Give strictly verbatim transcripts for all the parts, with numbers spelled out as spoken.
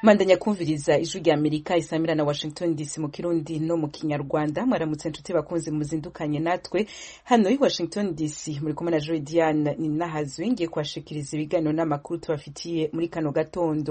Mandanya kumviriza ijwi rya Amerika isamira na Washington D C mu Kirundi no mu Kinyarwanda. Mwaramutse nshuti bakunzi muzindukanye natwe hano i Washington D C muri kumwe na Joy Diane Ninahazwe ngiye kwashikiriza ibiganiro n'amakuru tubafitiye muri kano gatondo.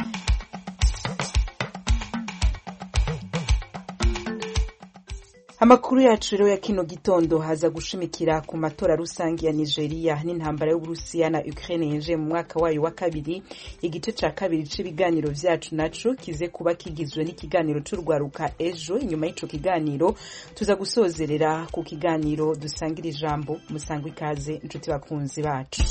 Amakuru yacu rero ya kino gitondo haza gushimikira ku matora rusangi ya Nigeria n'intambara y'Uburusiya na Ukraine yinjiye mu mwaka wayo wa kabiri. Igice ca kabiri c'ibiganiro vyacu naco kize kuba kigizwe n'ikiganiro c'urwaruka ejo. Inyuma y'ico kiganiro tuza gusozerera ku kiganiro dusangira ijambo. Musangwe ikaze inshuti bakunzi bacu.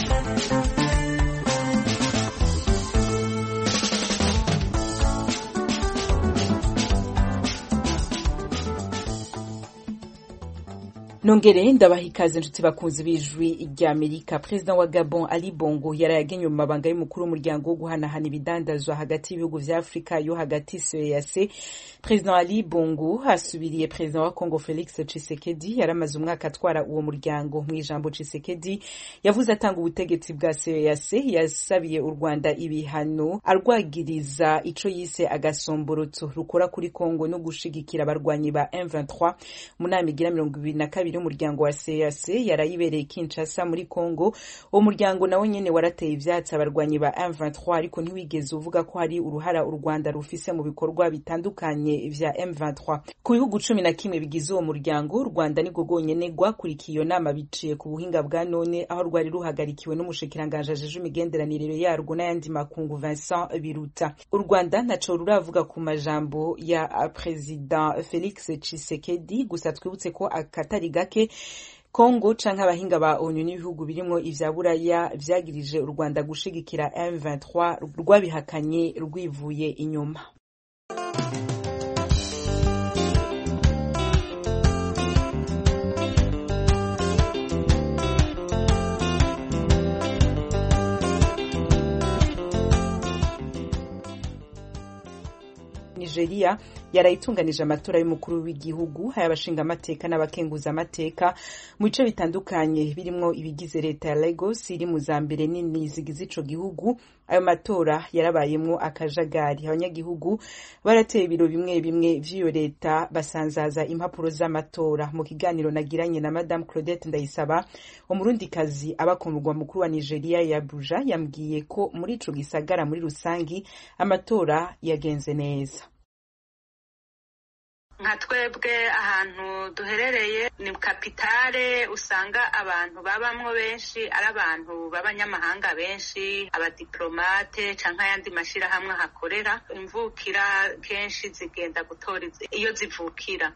Nongere ndabaha ikaze nshuti bakunzi b'ijwi rya Amerika. President wa Gabon Ali Bongo yarayagenye mu mabanga y'umukuru w'umuryango wo guhanahana ibidandazwa hagati y'ibihugu vya Afrika yo hagati C E E A C. President Ali Bongo asubiriye President wa Congo Felix Tshisekedi yaramaze umwaka atwara uwo muryango. Mu ijambo Tshisekedi yavuze atanga ubutegetsi bwa C E E A C yasabiye u Rwanda ibihano arwagiriza ico yise agasomborotso rukora kuri Congo no gushigikira abarwanyi ba M vingt-trois mu nama igira mirongo ibiri na kabiri umuryango wa C E E A C yarayibereye Kinshasa muri Congo. Uwo muryango nawo nyene warateye ivyatsi abarwanyi ba M vingt-trois ariko ntiwigeze uvuga ko hari uruhara u Rwanda rufise mu bikorwa bitandukanye vya M vingt-trois. Ku bihugu cumi na kimwe bigize uwo muryango, u Rwanda nirwo rwonyene rwakurikiye iyo nama biciye ku buhinga bwa none, aho rwari ruhagarikiwe n'umushikiranganje ajeje imigenderanire yarwo n'ayandi makungu Vincent Biruta. U Rwanda naco ruravuga ku majambo ya President Felix Tshisekedi, gusa twibutse ko akatari gake Congo canke abahinga ba O N U n'ibihugu birimwo ivya Buraya vyagirije u Rwanda gushigikira M vingt-trois rwabihakanye rwivuye inyuma. Nigeria yarayitunganije amatora y'umukuru w'igihugu, hayabashinga amateka n'abakenguza amateka mu bice bitandukanye birimwo ibigize leta ya Lagos iri mu zambere nini zigize ico gihugu. Ayo matora yarabayemwo akajagari, abanyagihugu barateye ibiro bimwe bimwe vy'iyo leta basanzaza impapuro z'amatora. Mu kiganiro nagiranye na Madame Claudette Ndayisaba, umurundikazi aba ku murwa mukuru wa Nigeria ya Abuja, yambwiye ko muri ico gisagara muri rusangi amatora yagenze neza. Nka twebwe ahantu duherereye ni kapitale, usanga abantu babamwo benshi ari abantu b'abanyamahanga benshi, abadiplomate canke ayandi mashirahamwe hakorera. Imvukira kenshi zigenda gutora iyo zivukira,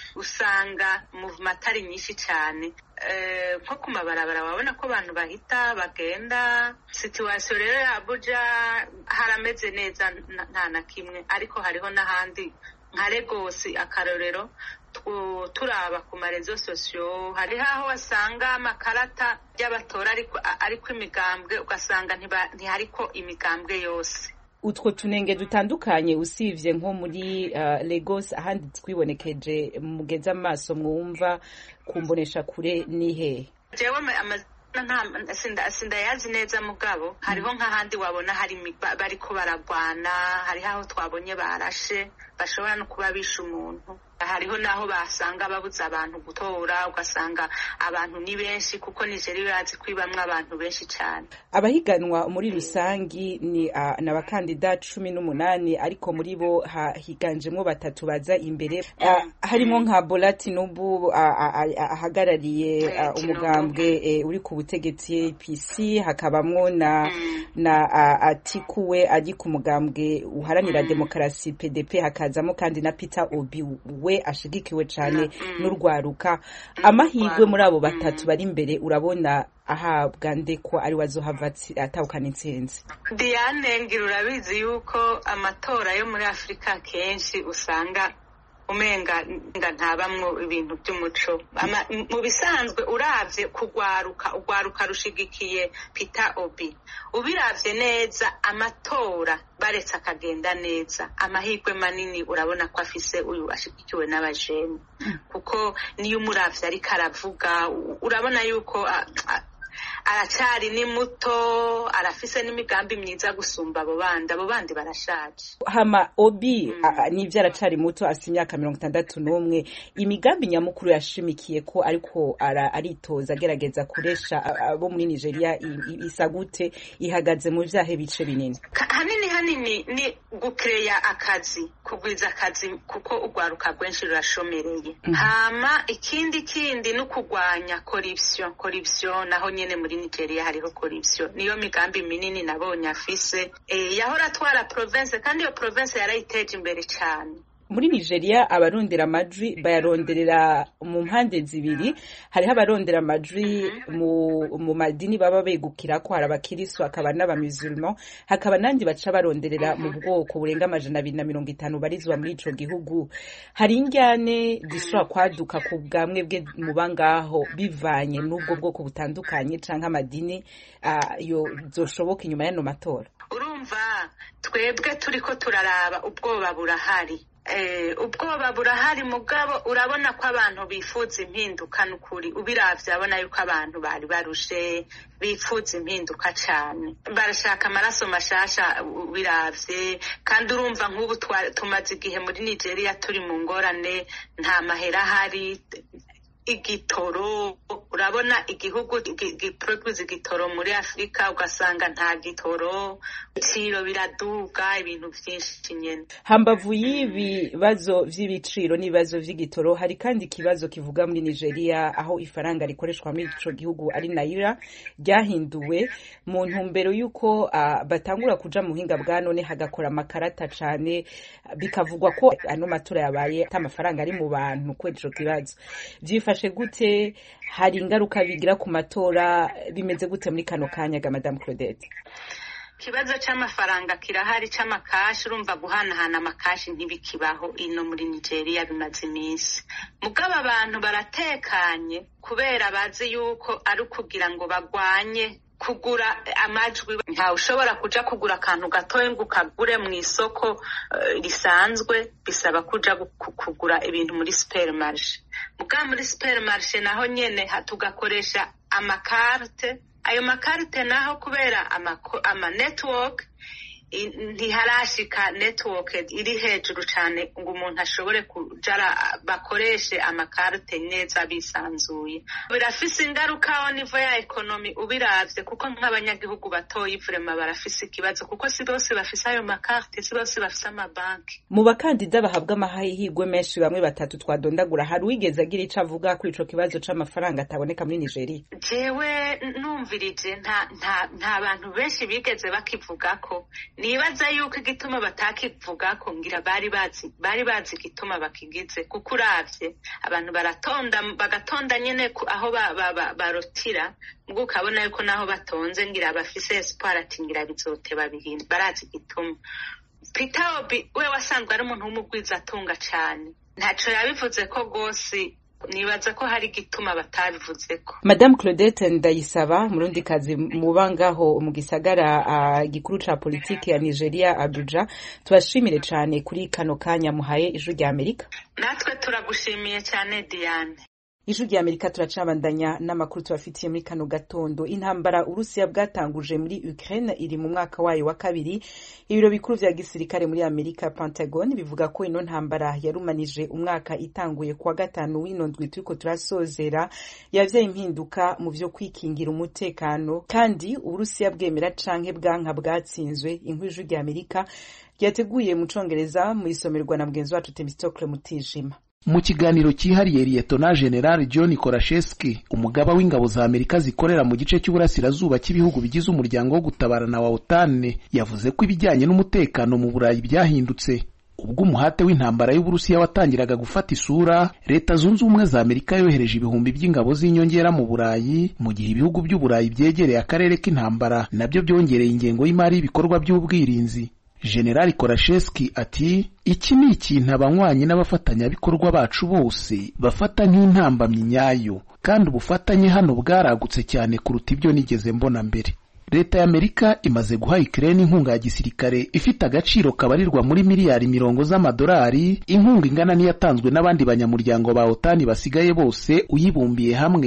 usanga movement ari nyinshi cane. Eh, nko ku mabarabara wabona ko abantu bahita bagenda. Situation rero ya Abuja harameze neza nta na kimwe, ariko hariho n'ahandi nka Lagos akarorero turaba ku marezo sosio, hari aho wasanga amakarata y'abatora ariko ariko imigambwe ugasanga ntihariko imigambwe yose. Utwo tunenge dutandukanye usivye nko muri uh, Lagos, ahandi twibonekeje mugeza amaso mwumva kumbonesha kure nihe? Jewe nta sinda sinda yazi neza mugabo hariho nk'ahandi wabona hari bariko baragwana, hari aho twabonye barashe bashobora no kuba bisha umuntu, hariho naho basanga babuza abantu gutora, ugasanga abantu ni benshi kuko Nigeria yazi kwibamwe abantu benshi cyane. Abahiganwa muri rusangi ni uh, n'abakandida cumi n'umunani, ariko muri bo higanjemwo batatu baza imbere. Uh, harimo nka Bola Tinubu ahagarariye uh, uh, umugambwe uh, uri ku butegetsi P C, hakabamwo na mm. na uh, Atiku we ari ku mugambwe uharanira mm. demokarasi P D P, hakazamo kandi na Peter Obi we ashigikiwe cyane mm. n'urwaruka. Amahirwe muri abo batatu bari imbere urabona ahabwa nde ko ari wazohava atawukana intsinzi? Diane, ngira urabizi yuko amatora yo muri Afrika kenshi usanga umenga ntabamwo ibintu by'umuco. Mu bisanzwe uravye kugwaruka ugwaruka rushigikiye Peter Obi, ubiravye neza amatora baretse akagenda neza, amahirwe manini urabona ko afise uyu ashigikiwe n'abajene, kuko niyo umuravye ariko aravuga urabona yuko aracari ni muto, arafise n'imigambi myiza gusumba abo bandi, abo bandi barashaje. Hama Obi mm. nivyo aracari muto, afise imyaka mirongo itandatu n'umwe, imigambi nyamukuru yashimikiye ko ariko aritoza agerageza kuresha abo muri Nigeria isa gute, ihagaze mu vyahe bice binini? Hanini hanini ni gukeya akazi, kugwiza akazi kuko ugwaruka rwenshi rurashomereye. Mm. Hama ikindi kindi no kugwanya corruption, corruption naho nyene muri Nigeria hariho corruption. Niyo migambi minini nabonye afise. E, yahora atwara province kandi iyo province yarayiteje imbere cyane. Muri Nigeria abarondera amajwi bayaronderera mu mpande zibiri, hariho abarondera amajwi mu mu madini baba begukira ko hari abakiristo akaba n'abamusulman, hakaba nandi baca baronderera mu bwoko burenga amajana abiri na mirongo itanu barizwa muri ico gihugu. Hari injyane zishobora kwaduka ku bwamwe bwe mu bangaho bivanye n'ubwo bwoko butandukanye canke amadini uh, yo zoshoboka inyuma y'ano matora. Urumva twebwe turiko turaraba ubwoba burahari. Eh, ubwoba burahari mugabo urabona ko abantu bifuza impinduka n'ukuri, ubiravye abona yuko abantu bari barushe bifuza impinduka cyane, barashaka amaraso mashasha ubiravye. Kandi urumva nk'ubu tumaze igihe muri Nigeria turi mu ngorane, nta mahera hari, igitoro, urabona igihugu giproduce igitoro muri Afrika ugasanga nta gitoro, ibiciro biraduga, ibintu vyinshi nyene. Hambavu y'ibi bazo vy'ibiciro n'ibibazo vy'igitoro, hari kandi ikibazo kivuga muri Nigeria aho ifaranga rikoreshwa muri ico gihugu ari naira ryahinduwe mu ntumbero yuko uh, batangura kuja mu hinga bwa none hagakora amakarata cane, bikavugwa ko ano matora yabaye atamafaranga ari mu bantu kwe ico kibazo. Vyifashe gute? Hari ingaruka bigira ku matora? Bimeze gute muri kano kanya ga Madame Claudette? Kibazo c'amafaranga kirahari, c'amakashi. Urumva guhanahana amakashi ntibikibaho ino muri Nigeria bimaze iminsi, mugabo abantu baratekanye kubera bazi yuko ari kugira ngo bagwanye kugura amajwi. Nta ushobora kuja kugura akantu gatoye ngo ukagure mu isoko uh, risanzwe, bisaba kuja kugura ibintu muri supermarché. Muga muri supermarché naho nyene hatugakoresha amakarte. Ayo makarte naho kubera ama, ama network ntiharashika network iri hejuru cyane ngo umuntu ashobore kujara bakoreshe amakarte neza bisanzuye. Birafise ingaruka on niveau ya economy ubiravye, kuko nk'abanyagihugu batoyi vrema barafise ikibazo kuko si bose bafise ayo makarte, si bose bafise amabanki. Mu bakandida bahabwa amahirwe menshi bamwe batatu twadondagura, hari wigeze agira ico avuga kuri ico kibazo c'amafaranga ataboneka muri Nigeria? Jewe numvirije nta nta nta bantu benshi bigeze bakivugako. Nibaza yuko igituma batakivuga ko ngira bari bazi bari bazi igituma bakigize, kuko uravye abantu baratonda bagatonda nyene aho barotira, ubwo ukabona yuko naho batonze ngira bafise espoir ati ngira bizoteba bihinda, barazi igituma. Peter Obi we wasanzwe ari umuntu w'umugwiza atunga cane, ntaco yabivuze ko gose, nibaza ko hari gituma batabivuze ko. Madame Claudette Ndayisaba, murundi kazi mubangaho mu gisagara uh, gikuru ca politiki ya Nigeria Abuja, tubashimire cane kuri kano kanya muhaye Ijwi rya Amerika. Natwe turagushimiye cyane Diane. Ijwi rya Amerika turacabandanya n'amakuru tubafitiye muri kano gatondo. Intambara Urusiya bwatanguje muri Ukraine iri mu mwaka wayo wa kabiri. Ibiro bikuru vya gisirikare muri Amerika Pentagon bivuga ko ino ntambara yarumanije umwaka itanguye kwa gatanu w'ino ndwi turiko turasozera, yavyaye impinduka mu vyo kwikingira umutekano, kandi Urusiya bwemera canke bwanka bwatsinzwe. Inkuru y'Ijwi rya Amerika yateguye mu Congereza mu isomerwa na mugenzi wacu Temistokle Mutijima. Mu kiganiro cyihariye Lieutenant General John Korashevsky, umugaba w'ingabo za Amerika zikorera mu gice cy'uburasirazuba cy'ibihugu bigize umuryango wo gutabarana wa OTAN, yavuze ko ibijyanye n'umutekano mu Burayi byahindutse. Ubwo umuhate w'intambara y'Uburusiya watangiraga gufata isura, Leta Zunze Ubumwe za Amerika yohereje ibihumbi by'ingabo z'inyongera mu Burayi, mu gihe ibihugu by'Uburayi byegereye akarere k'intambara nabyo byongereye ingengo y'imari y'ibikorwa by'ubwirinzi. General Korashevsky ati, iki ni ikintu abanywanyi n'abafatanyabikorwa bacu bose bafata nk'intambamyi nyayo, kandi ubufatanye hano bwaragutse cyane kuruta ibyo nigeze mbona mbere. Leta ya Amerika imaze guha Ukraine inkunga ya gisirikare ifite agaciro kabarirwa muri miliyari mirongo z'amadolari, inkunga ingana n'iyatanzwe n'abandi banyamuryango ba OTAN basigaye bose uyibumbiye hamwe.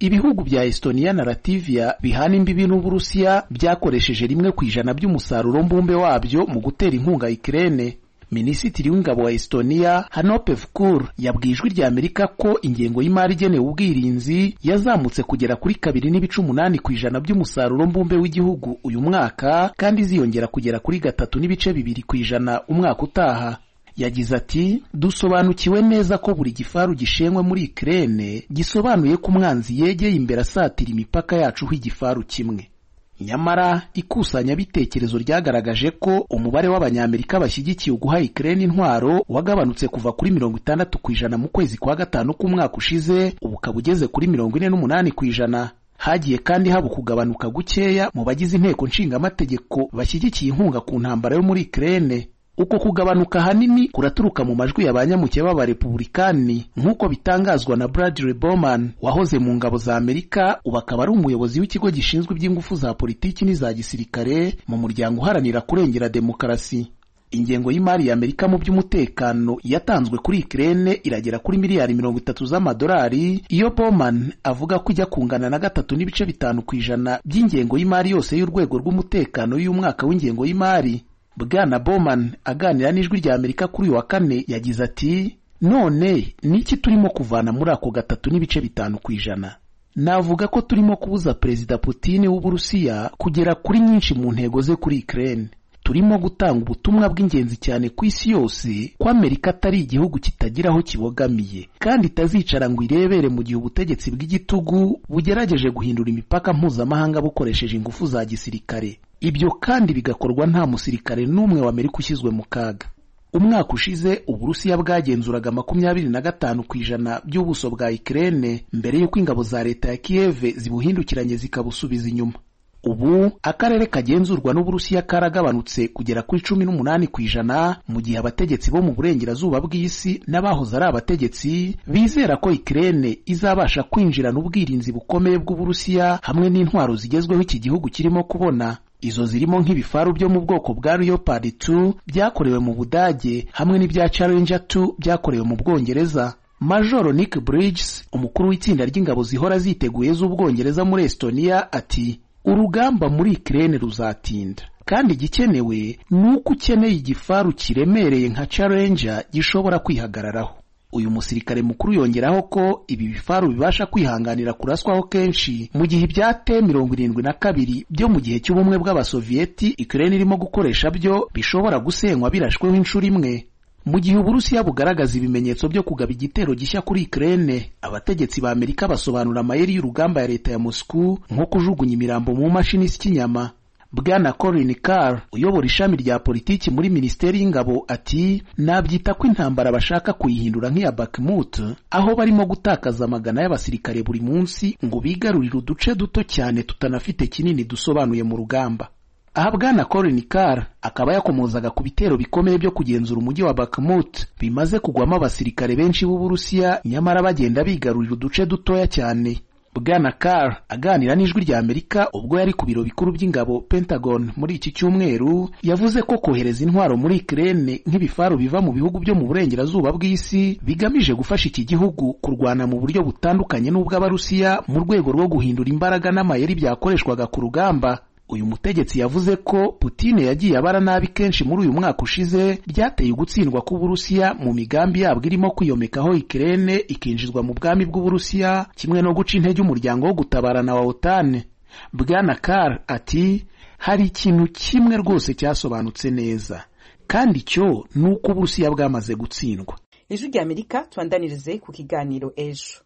ibihugu bya Estonia na Latvia bihana imbibi n'Uburusiya byakoresheje rimwe ku ijana by'umusaruro mbumbe wabyo mu gutera inkunga Ukraine. Minisitiri w'ingabo wa Estonia Hanope Vkur yabwiye Ijwi rya Amerika ko ingengo y'imari igenewe ubwirinzi yazamutse kugera kuri kabiri n'ibice umunani ku ijana by'umusaruro mbumbe w'igihugu uyu mwaka, kandi iziyongera kugera kuri gatatu n'ibice bibiri ku ijana umwaka utaha. Yagize ati, dusobanukiwe neza ko buri gifaru gishenywe muri Ukraine gisobanuye ko umwanzi yegeye imbere asatira imipaka yacu h'igifaru kimwe. Nyamara ikusanya bitekerezo ryagaragaje ko umubare w'abanyamerika bashyigikiye uguha Ukraine intwaro wagabanutse kuva kuri mirongo itandatu ku ijana mu kwezi kwa gatanu k'umwaka ushize, ubu ukaba ugeze kuri mirongo ine n'umunani ku ijana. Hagiye kandi haba kugabanuka gukeya mu bagize inteko nshingamategeko bashyigikiye inkunga ku ntambara yo muri Ukraine. Uko kugabanuka hanini kuraturuka mu majwi y'abanyamuke b'abarepublikani nk'uko bitangazwa na Bradley Bowman wahoze mu ngabo za Amerika, ubu akaba ari umuyobozi w'ikigo gishinzwe iby'ingufu za politiki n'iza gisirikare mu muryango uharanira kurengera demokarasi. Ingengo y'imari ya Amerika mu by'umutekano yatanzwe kuri Ukraine iragera kuri miliyari mirongo itatu z'amadolari, iyo Bowman avuga ko ijya kungana na gatatu n'ibice bitanu ku ijana by'ingengo y'imari yose y'urwego rw'umutekano y'umwaka w'ingengo y'imari. Bwana Bowman aganira n'Ijwi rya Amerika kuri uyu wa kane yagize ati, none niki turimo kuvana muri ako gatatu n'ibice bitanu ku ijana? Navuga ko turimo kubuza Perezida Putin w'Uburusiya kugera kuri nyinshi mu ntego ze kuri Ukraine. Turimo gutanga ubutumwa bw'ingenzi cyane ku isi yose ko Amerika atari igihugu kitagira aho kibogamiye, kandi itazicara ngo irebere mu gihe ubutegetsi bw'igitugu bugerageje guhindura imipaka mpuzamahanga bukoresheje ingufu za gisirikare. Ibyo kandi bigakorwa nta musirikare n'umwe wa Amerika ushyizwe mu kaga. Umwaka ushize Uburusiya bwagenzuraga makumyabiri na gatanu ku ijana by'ubuso bwa Ukraine mbere y'uko ingabo za leta ya Kiev zibuhindukiranye zikabusubiza inyuma. Ubu akarere kagenzurwa n'Uburusiya karagabanutse kugera kuri cumi n'umunani ku ijana, mu gihe abategetsi bo mu burengerazuba bw'isi n'abahoze ari abategetsi bizera ko Ukraine izabasha kwinjirana ubwirinzi bukomeye bw'Uburusiya hamwe n'intwaro zigezweho iki gihugu kirimo kubona. Izo zirimo nk'ibifaru byo mu bwoko bwa Leopard two byakorewe mu Budage hamwe n'ibya Challenger two byakorewe mu Bwongereza. Major Nick Bridges, umukuru w'itsinda ry'ingabo zihora ziteguye z'Ubwongereza muri Estonia, ati, urugamba muri Ukraine ruzatinda, kandi igikenewe nuko ukeneye igifaru kiremereye nka Challenger gishobora kwihagararaho. Uyu musirikare mukuru yongeraho ko ibi bifaru bibasha kwihanganira kuraswaho kenshi mu gihe ibya T mirongo irindwi na kabiri byo mu gihe cy'ubumwe bw'Abasovieti Ukraine irimo gukoresha byo bishobora gusenywa birashweho inshuro imwe. Mu gihe Uburusiya bugaragaza ibimenyetso byo kugaba igitero gishya kuri Ukraine, abategetsi ba Amerika basobanura amayeri y'urugamba ya leta ya Moscow nko kujugunya imirambo mu mashini z'ikinyama. Bwana Colin Carr uyobora ishami rya politiki muri Minisiteri y'Ingabo ati, nabyita ko intambara bashaka kuyihindura nk'iya Bakhmut, aho barimo gutakaza amagana y'abasirikare buri munsi ngo bigarurire uduce duto cyane tutanafite kinini dusobanuye mu rugamba. Aha Bwana Colin Carr akaba yakomozaga ku bitero bikomeye byo kugenzura umujyi wa Bakhmut bimaze kugwamo abasirikare benshi b'Uburusiya, nyamara bagenda bigarurira uduce dutoya cyane. Bwana Carr aganira n'Ijwi rya Amerika ubwo yari ku biro bikuru by'ingabo Pentagon muri iki cyumweru, yavuze ko kohereza intwaro muri Ukraine nk'ibifaru biva mu bihugu byo mu burengerazuba bw'isi bigamije gufasha iki gihugu kurwana mu buryo butandukanye n'ubw'Abarusiya mu rwego rwo guhindura imbaraga n'amayeri byakoreshwaga ku rugamba. Uyu mutegetsi yavuze ko Putin yagiye abara nabi kenshi muri uyu mwaka ushize byateye ugutsindwa k'Uburusiya mu migambi yabwo irimo kwiyomekaho Ukraine ikinjizwa mu bwami bw'Uburusiya, kimwe no guca intege umuryango wo gutabarana wa OTAN. Bwana Carr ati, hari ikintu kimwe rwose cyasobanutse neza, kandi cyo nuko Uburusiya bwamaze gutsindwa. Ijwi rya Amerika twandanirize ku kiganiro ejo.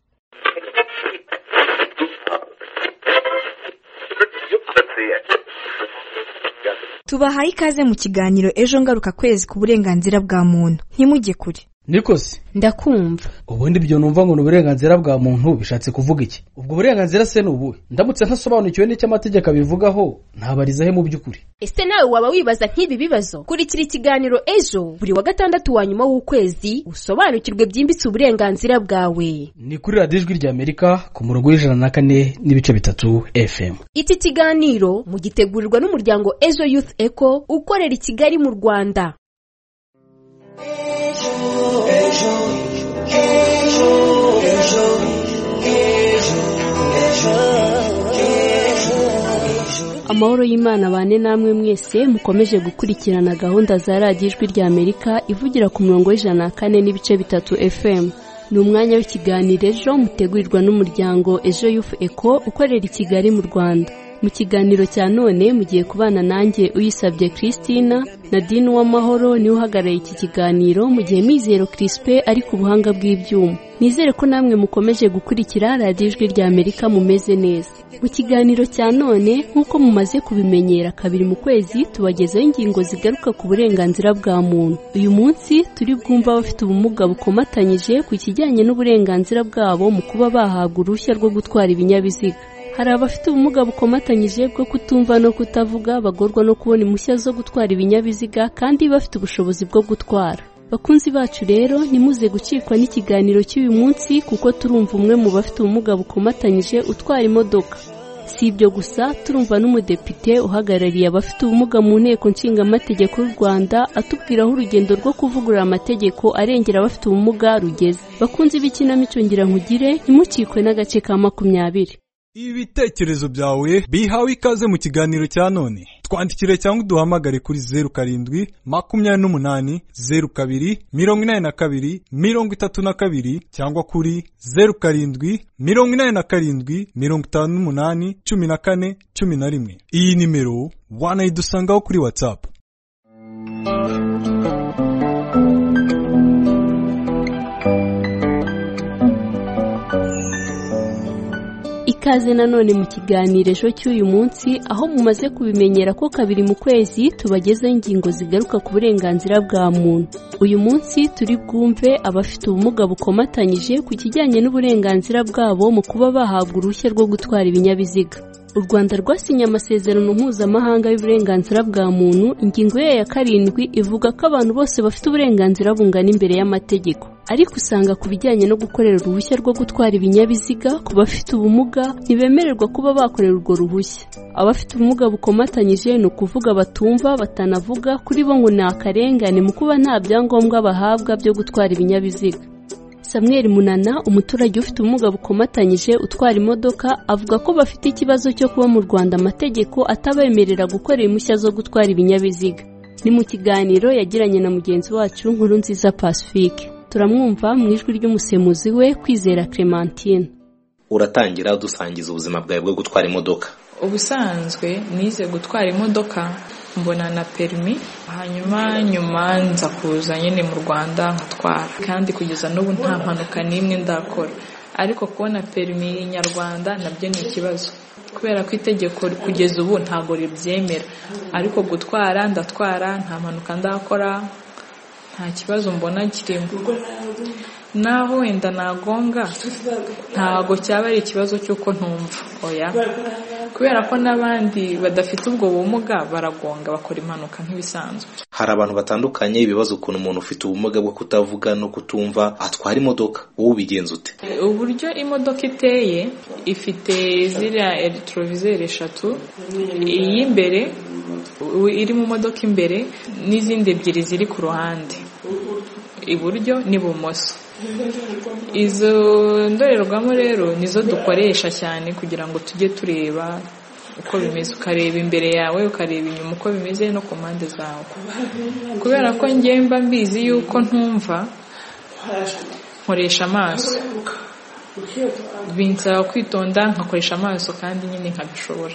Tubahaye ikaze mu kiganiro ejo ngaruka kwezi ku burenganzira bwa muntu. Ntimujye kure. Nikose ndakumva. Ubundi byo numva ngo n'uburenganzira bwa muntu bishatse kuvuga iki? Ubwo burenganzira se n'ubuhe? Ndamutse ntasobanukiwe n'icyo amategeko abivugaho ntabariza he mu by'ukuri. Ese nawe waba wibaza nk'ibi bibazo? Kurikira ikiganiro ejo buri wa gatandatu wa nyuma w'ukwezi usobanukirwe byimbitse uburenganzira bwawe. Ni kuri Radio Ijwi rya Amerika ku murongo w'ijana na kane n'ibice bitatu F M. Iki kiganiro mugitegurirwa n'umuryango Ejo Youth Echo ukorera i Kigali mu Rwanda. Ejo, ejo, ejo, ejo, ejo. amahoro y'Imana bane namwe mwese mukomeje gukurikirana gahunda za radiyo ijwi rya Amerika ivugira ku murongo w'ijana na kane n'ibice bitatu F M. Ni umwanya w'ikiganiro ejo mutegurirwa n'umuryango Ejo Youth Eco ukorera i Kigali mu Rwanda. Mu kiganiro cya none mugiye kubana nanjye Uyisabye Christina, Nadine Uwamahoro ni uhagarariye iki kiganiro, mu gihe Mizero Crispe ari ku buhanga bw'ibyuma. Nizere ko namwe mukomeje gukurikira radiyo ijwi rya Amerika mumeze neza. Mu kiganiro cya none nk'uko mumaze kubimenyera kabiri mu kwezi tubagezaho ingingo zigaruka ku burenganzira bwa muntu. Uyu munsi turi bwumva abafite ubumuga bukomatanyije ku kijyanye n'uburenganzira bwabo mu kuba bahabwa uruhushya rwo gutwara ibinyabiziga. Hari abafite ubumuga bukomatanyije bwo kutumva no kutavuga bagorwa no kubona impushya zo gutwara ibinyabiziga kandi bafite ubushobozi bwo gutwara. Bakunzi bacu rero nimuze gucikwa n'ikiganiro cy'uyu munsi kuko turumva umwe mu bafite ubumuga bukomatanyije utwara imodoka. Si ibyo gusa turumva n'umudepite uhagarariye abafite ubumuga mu nteko nshingamategeko y'u Rwanda atubwira aho urugendo rwo kuvugurura amategeko arengera abafite ubumuga rugeze. Bakunzi b'ikinamico ngira nkugire ntimucikwe n'agace ka makumyabiri. Ibitekerezo byawe bihawe ikaze mu kiganiro cya none. Twandikire cyangwa duhamagare kuri zeru karindwi makumyabiri n'umunani zeru kabiri mirongo inani na kabiri mirongo itatu na kabiri cyangwa kuri zeru karindwi mirongo inani na karindwi mirongo itanu n'umunani cumi na kane cumi na rimwe. Iyi nimero wanayidusangaho kuri WhatsApp. Ikaze nanone mu kiganiro ejo cy'uyu munsi aho mumaze kubimenyera ko kabiri mu kwezi tubagezaho ingingo zigaruka ku burenganzira bwa muntu. Uyu munsi turi bwumve abafite ubumuga bukomatanyije ku kijyanye n'uburenganzira bwabo mu kuba bahabwa uruhushya rwo gutwara ibinyabiziga. U Rwanda rwasinye amasezerano mpuzamahanga y'uburenganzira bwa muntu, ingingo ye ya karindwi ivuga ko abantu bose bafite uburenganzira bungana imbere y'amategeko. Ariko usanga ku bijyanye no gukorera uruhushya rwo gutwara ibinyabiziga ku bafite ubumuga ntibemererwa kuba bakorera urwo ruhushya. Abafite ubumuga bukomatanyije ni ukuvuga batumva, batanavuga, kuri bo ngo ni akarengane mu kuba nta byangombwa bahabwa byo gutwara ibinyabiziga. Samuel Munana, umuturage ufite ubumuga bukomatanyije utwara imodoka, avuga ko bafite ikibazo cyo kuba mu Rwanda amategeko atabemerera gukorera impushya zo gutwara ibinyabiziga. Ni mu kiganiro yagiranye na mugenzi wacu Nkurunziza Pacifique. Turamwumva mu ijwi ry'umusemuzi we Kwizera Clementine. Uratangira dusangiza ubuzima bwawe bwo gutwara imodoka. Ubusanzwe nize gutwara imodoka mbona na permis, hanyuma nyuma nza kuza nyine mu Rwanda nkatwara, kandi kugeza n'ubu nta mpanuka n'imwe ndakora. Ariko kubona permis nyarwanda nabyo ni ikibazo kubera ko itegeko kugeza ubu ntago ribyemera. Ariko gutwara ndatwara, nta mpanuka ndakora, nta kibazo mbona kirimo. Naho wenda nagonga ntago cyaba ari ikibazo cyuko ntumva, oya, kubera ko n'abandi badafite ubwo bumuga baragonga bakora impanuka nk'ibisanzwe. Hari abantu batandukanye ibibazo ukuntu umuntu ufite ubumuga bwo kutavuga no kutumva atwara imodoka. Wowe ubigenza ute? Uburyo imodoka iteye ifite ziriya electroviseur eshatu, iy'imbere iri mu modoka imbere n'izindi ebyiri ziri ku ruhande, iburyo n'ibumoso. Izo ndorerwamo rero nizo dukoresha cyane kugira ngo tujye tureba uko bimeze, ukareba imbere yawe, ukareba inyuma uko bimeze no ku mpande zawe. Kubera ko njye mba mbizi yuko ntumva, nkoresha amaso, binsaba kwitonda nkakoresha amaso kandi nyine nkabishobora.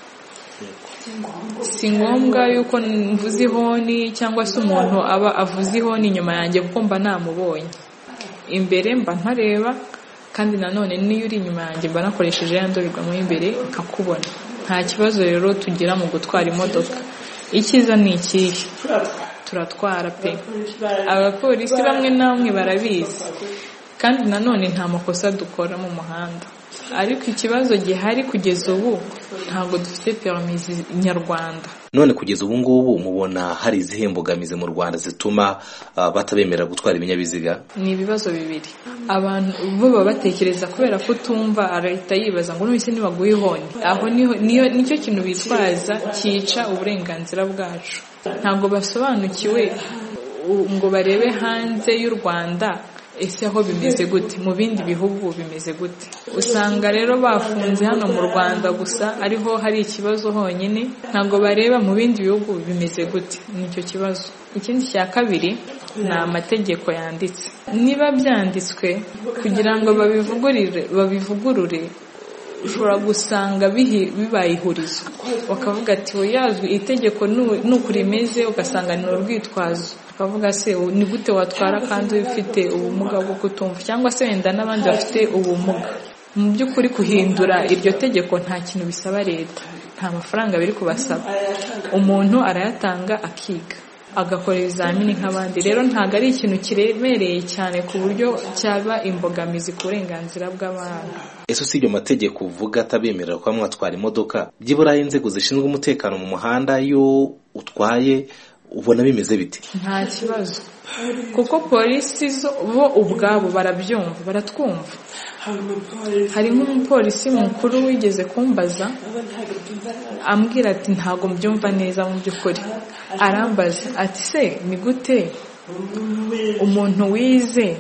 Si ngombwa yuko mvuze ihoni cyangwa se umuntu aba avuze ihoni inyuma yanjye kuko mba namubonye. Imbere mba ntareba, kandi nanone niyo uri inyuma yanjye mba nakoresheje ya ndorerwamo imbere nkakubona. Nta kibazo rero tugira mu gutwara imodoka. Ikiza ni ikihe? Turatwara pe. Abapolisi bamwe na bamwe barabizi, kandi nanone nta makosa dukora mu muhanda. Ariko ikibazo gihari kugeza ubu ntabwo dufite permis nyarwanda. None kugeza ubu ngubu mubona hari izihe mbogamizi mu Rwanda zituma uh, batabemera gutwara ibinyabiziga? Ni ibibazo bibiri. Abantu bo baba batekereza kubera ko tumva arahita yibaza ngo nubise nibaguye ihoni. Aho niho niyo nicyo kintu bitwaza cyica uburenganzira bwacu. Ntabwo basobanukiwe ngo barebe hanze y'u Rwanda ese aho bimeze gute, mu bindi bihugu bimeze gute. Usanga rero bafunze hano mu Rwanda gusa ariho hari ikibazo honyine, ntabwo bareba mu bindi bihugu bimeze gute. Nicyo kibazo. Ikindi cya kabiri ni amategeko yanditse. Niba byanditswe kugira ngo babivugurure babivugurure ushobora gusanga bibaye ihurizo, bakavuga ati yazwi itegeko nuko rimeze, ugasanga ni urwitwazo, ukavuga se ni gute watwara kandi ufite ubumuga bwo kutumva, cyangwa se wenda n'abandi bafite ubumuga. Mu by'ukuri kuhindura iryo tegeko nta kintu bisaba leta, nta mafaranga biri kubasaba, umuntu arayatanga akiga agakora ibizamini nk'abandi. Rero ntabwo ari ikintu kiremereye cyane ku buryo cyaba imbogamizi ku burenganzira bw'abantu. Ese usibye amategeko uvuga atabemerera kuba mwatwara imodoka, byibura inzego zishinzwe umutekano mu muhanda iyo utwaye ubona bimeze bite? Nta kibazo, kuko polisi zo bo ubwabo barabyumva, baratwumva. Hari nk'umupolisi mukuru wigeze kumbaza ambwira ati ntago mbyumva neza mu by'ukuri, arambaza ati se ni gute umuntu wize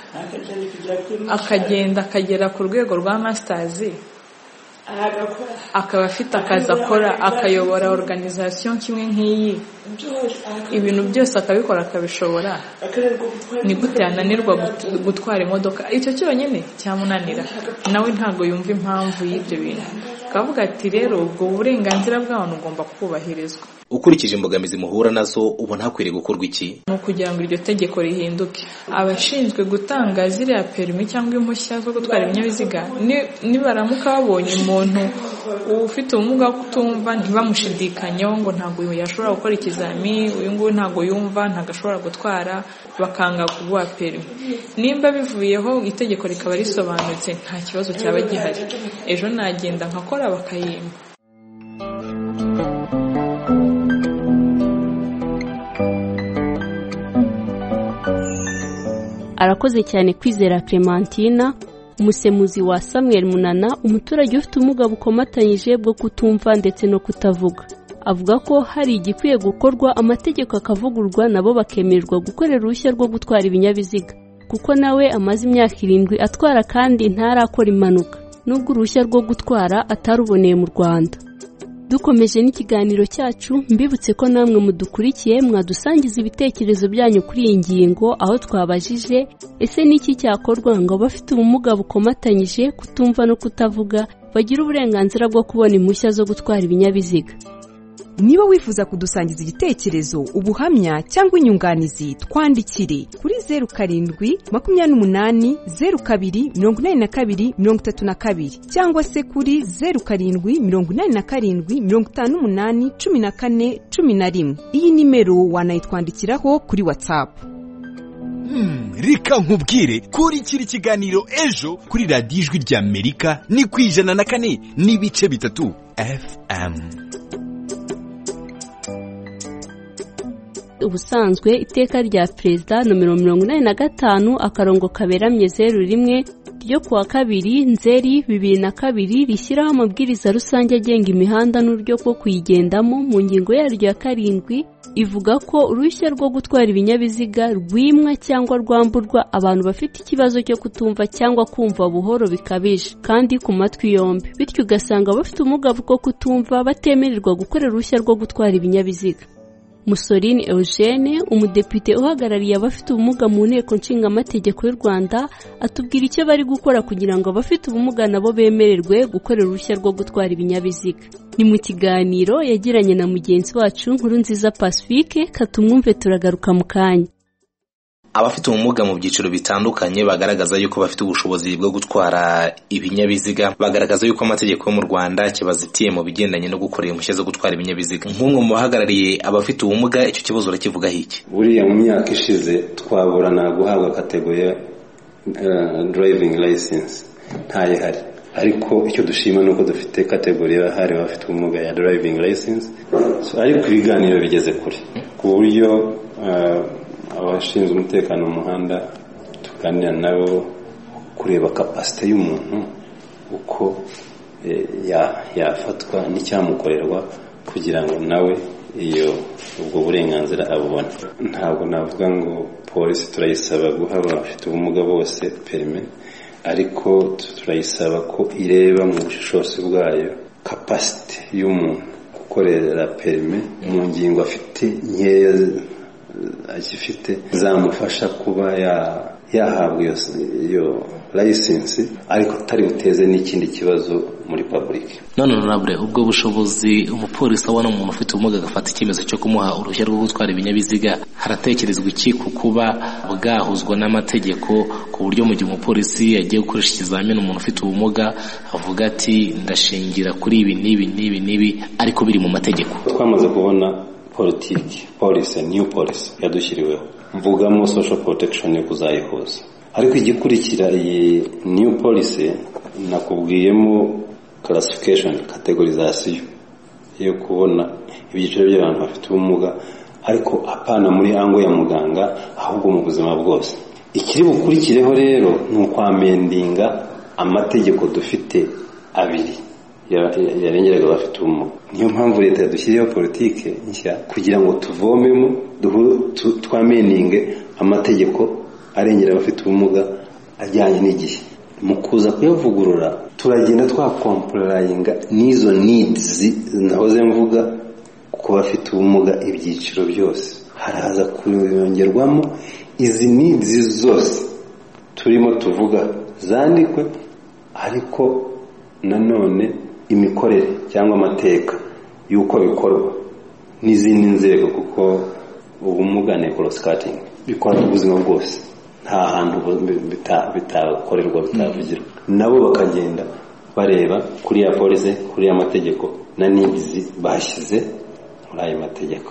akagenda akagera ku rwego rwa masters akaba afite akazi akora, akayobora organisation kimwe nk'iyi, ibintu byose akabikora akabishobora, ni gute yananirwa gutwara imodoka? Icyo cyonyine cyamunanira, nawe ntago yumva impamvu y'ibyo bintu. Kavuga ati rero ubwo burenganzira bw'abantu ugomba kubahirizwa. Ukurikije imbogamizi muhura nazo ubona hakwiriye gukorwa iki? Ni ukugira ngo iryo tegeko rihinduke. Abashinzwe gutanga ziriya perimi cyangwa impushya zo gutwara ibinyabiziga nibaramuka babonye umuntu ufite ubumuga kutumva ntibamushidikanyeho ngo ntabwo yashobora gukora ikizami, uyu nguyu ntabwo yumva, ntabwo ashobora gutwara, bakanga kuguha perimi. Nimba bivuyeho itegeko rikaba risobanutse nta kibazo cyaba gihari, ejo nagenda nkakora bakayimba. Arakoze cyane Kwizera Clementina, umusemuzi wa Samuel Munana, umuturage ufite ubumuga bukomatanyije bwo kutumva ndetse no kutavuga. Avuga ko hari igikwiye gukorwa, amategeko akavugurwa, nabo bakemererwa gukorera uruhushya rwo gutwara ibinyabiziga, kuko nawe amaze imyaka irindwi atwara kandi ntarakora impanuka, nubwo uruhushya rwo gutwara ataruboneye mu Rwanda. Dukomeje n'ikiganiro cyacu, mbibutse ko namwe mudukurikiye mwadusangiza ibitekerezo byanyu kuri iyi ngingo, aho twabajije ese niki cyakorwa ngo abafite ubumuga bukomatanyije kutumva no kutavuga bagira uburenganzira bwo kubona impushya zo gutwara ibinyabiziga. Niba wifuza kudusangiza igitekerezo, ubuhamya cyangwa inyunganizi, twandikire kuri zeru karindwi makumyabiri n'umunani zeru kabiri mirongo inani na kabiri mirongo itatu na kabiri cyangwa se kuri zeru karindwi mirongo inani na karindwi mirongo itanu n'umunani cumi na kane cumi na rimwe. Iyi nimero wanayitwandikiraho kuri WhatsApp. Hmm, reka nkubwire kuri kiri kiganiro ejo kuri radiyo ijwi rya Amerika ni ku ijana na kane n'ibice bitatu F M. Ubusanzwe iteka rya Perezida nomero mirongo inani na gatanu akarongo kaberamye zeru rimwe ryo kuwa kabiri Nzeri bibiri na kabiri rishyiraho amabwiriza rusange agenga imihanda n'uburyo bwo kuyigendamo. Mu ngingo yaryo ya karindwi ivuga ko uruhushya rwo gutwara ibinyabiziga rwimwa cyangwa rwamburwa abantu bafite ikibazo cyo kutumva cyangwa kumva buhoro bikabije kandi ku matwi yombi, bityo ugasanga bafite ubumuga bwo kutumva batemererwa gukorera uruhushya rwo gutwara ibinyabiziga. Musolini Eugene, umudepite uhagarariye abafite ubumuga mu nteko nshingamategeko y'u Rwanda, atubwira icyo bari gukora kugira ngo abafite ubumuga nabo bemererwe gukorera uruhushya rwo gutwara ibinyabiziga. Ni mu kiganiro yagiranye na mugenzi wacu Nkurunziza Pacifique, katumwumve turagaruka mu kanya. Abafite ubumuga mu byiciro bitandukanye bagaragaza yuko bafite ubushobozi bwo gutwara ibinyabiziga, bagaragaza yuko amategeko yo mu Rwanda kibazitiye mu bigendanye no gukorera impushya zo gutwara ibinyabiziga. Nk'umwe mu bahagarariye abafite ubumuga, icyo kibazo urakivuga iki? Buriya mu myaka ishize twaburana guhabwa kategori ya uh, driving license ntaye hari, ariko icyo dushima nuko dufite kategori y'abahari bafite ubumuga ya driving license. So ariko ibiganiro bigeze kure ku buryo uh, abashinzwe umutekano mu muhanda tuganira nabo kureba capacity y'umuntu uko e, ya yafatwa n'icyamukorerwa kugira ngo nawe iyo ubwo burenganzira abubona. Ntabwo navuga ngo polisi turayisaba guha abafite ubumuga bose perime, ariko turayisaba ko ireba mu bushobozi bwayo capacity y'umuntu gukorera perime mu ngingo afite nkeya agifite zamufasha kuba ya yahabwa iyo, iyo license, ariko tari buteze n'ikindi kibazo muri public. None honorable, ubwo bushobozi umupolisi abona umuntu ufite ubumuga agafata icyemezo cyo kumuha uruhushya rwo gutwara ibinyabiziga, haratekerezwa iki ku kuba bwahuzwa n'amategeko ku buryo mu gihe umupolisi yagiye gukoresha ikizamini umuntu ufite ubumuga avuga ati ndashingira kuri ibi n'ibi n'ibi n'ibi, ariko biri mu mategeko? Twamaze kubona politiki policy new policy yadushyiriweho, mvugamo social protection yo kuzayihuza, ariko igikurikira iyi new policy nakubwiyemo classification categorization yo kubona ibyiciro by'abantu bafite ubumuga, ariko apana muri ango ya muganga, ahubwo mu buzima bwose. Ikiri bukurikireho rero ni ukwamendinga amategeko dufite abiri yarengeraga abafite ubumuga. Niyo mpamvu leta yadushyiriyeho politike nshya kugira ngo tuvomemo twameninge amategeko arengera abafite ubumuga ajyanye n'igihe. Mu kuza kuyavugurura turagenda twakomporayinga n'izo needs nahoze mvuga ku bafite ubumuga, ibyiciro byose haraza kuyongerwamo izi needs zose turimo tuvuga zandikwe, ariko nanone imikorere cyangwa amateka y'uko bikorwa n'izindi nzego, kuko ubumuga ni cross cutting, bikora ubuzima bwose, nta hantu bitakorerwa bitavugirwa. Nabo bakagenda bareba kuri ya police, kuri ya mategeko na needs bashyize muri ayo mategeko.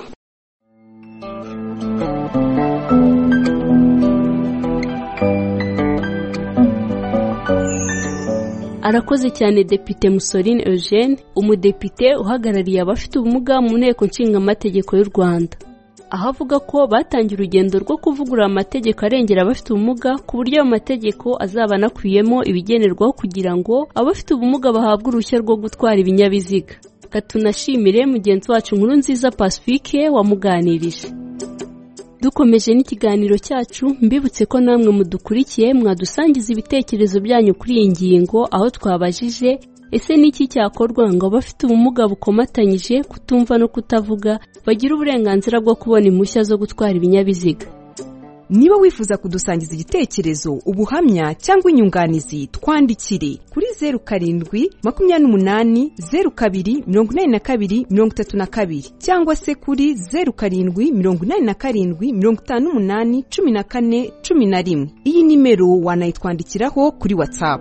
Arakoze cyane Depite Musoline Eugene, umudepite uhagarariye abafite ubumuga mu nteko nshinga amategeko y'u Rwanda. Aho avuga ko batangiye urugendo rwo kuvugurura amategeko arengera abafite ubumuga ku buryo ayo mategeko azaba anakubiyemo ibigenerwaho kugira ngo abafite ubumuga bahabwe uruhushya rwo gutwara ibinyabiziga. Katunashimire mugenzi wacu Nkurunziza Pacifique wamuganirije. Dukomeje n'ikiganiro cyacu, mbibutse ko namwe mudukurikiye mwadusangiza ibitekerezo byanyu kuri iyi ngingo, aho twabajije ese niki cyakorwa ngo abafite ubumuga bukomatanyije kutumva no kutavuga bagira uburenganzira bwo kubona impushya zo gutwara ibinyabiziga. Niba wifuza kudusangiza igitekerezo, ubuhamya cyangwa inyunganizi, twandikire kuri zeru karindwi makumyabiri n'umunani zeru kabiri mirongo inani na kabiri mirongo itatu na kabiri cyangwa se kuri zeru karindwi mirongo inani na karindwi mirongo itanu n'umunani cumi na kane cumi na rimwe. Iyi nimero wanayitwandikiraho kuri WhatsApp.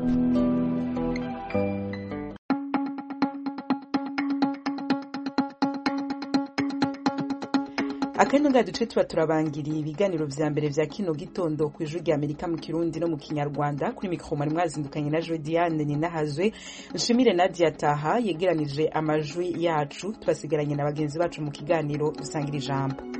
Akanya nga duce tuba turabangiriye ibiganiro vya mbere vya kino gitondo ku ijwi rya Amerika mu Kirundi no mu Kinyarwanda. Kuri mikro mari mwazindukanye na Jodiane Ninahazwe, nshimire Nadia Taha yegeranije amajwi yacu. Twasigaranye na bagenzi bacu mu kiganiro dusangira ijambo.